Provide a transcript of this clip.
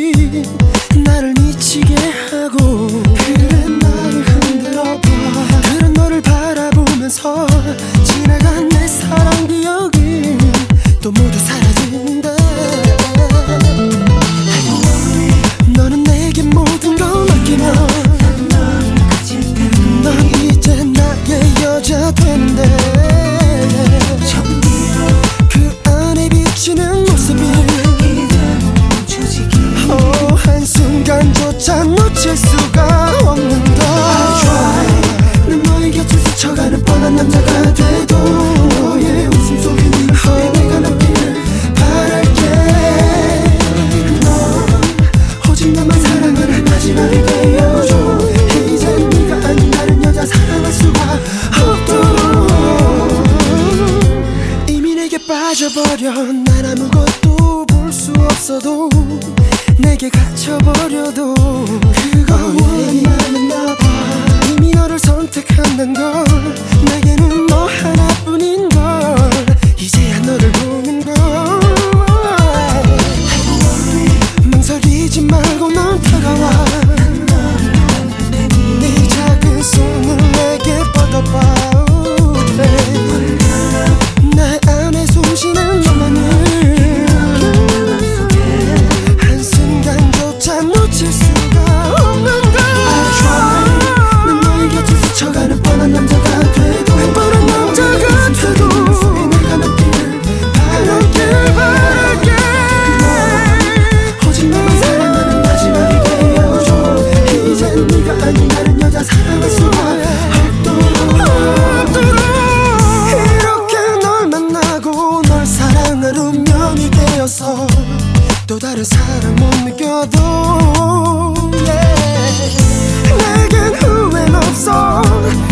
기억이 나를 미치게 하고, 그래 나를 흔들어봐. 그런 너를 바라보면서 지나간 내 사랑 기억이 또 모두 사라진다. 너는 내게 모든 걸 맡기면 넌 이제 나의 여자 된대. 그 안에 비치는 모습이 한순간조차 놓칠 수가 없는다. 난 너의 곁을 스쳐가는 뻔한 남자가 돼도 너의 웃음속에 네 맘에 내가 남기를 바랄게. 넌 오직 나만 사랑하는 마지막을 되어줘. 이젠 네가 아닌 다른 여자 사랑할 수가 없도록. 이미 내게 빠져버려. 난 아무것도 볼 수 없어도 내게 갇혀버려도 그거 원하는 봐. 이미 너를 선택한단 걸, 내게는 너 하나뿐인걸. 이제야 너를 보는 걸. 망설이지 말고 넌 다가와. 네 작은 손을 내게 뻗어봐. 내 안에 숨쉬는 너만을 놓칠 수가 없는가. 난 너의 곁을 스쳐가는 뻔한 남자가 돼도 내가 남기를 바랄게. 오직 너만 사랑하는 마지막이 되어줘. 이젠 네가 아닌 다른 여자 사랑할 수가 없도록. 이렇게 널 만나고 널 사랑할 운명이 되어서 또 다른 사랑 못 느껴도 내겐 후회는 없어.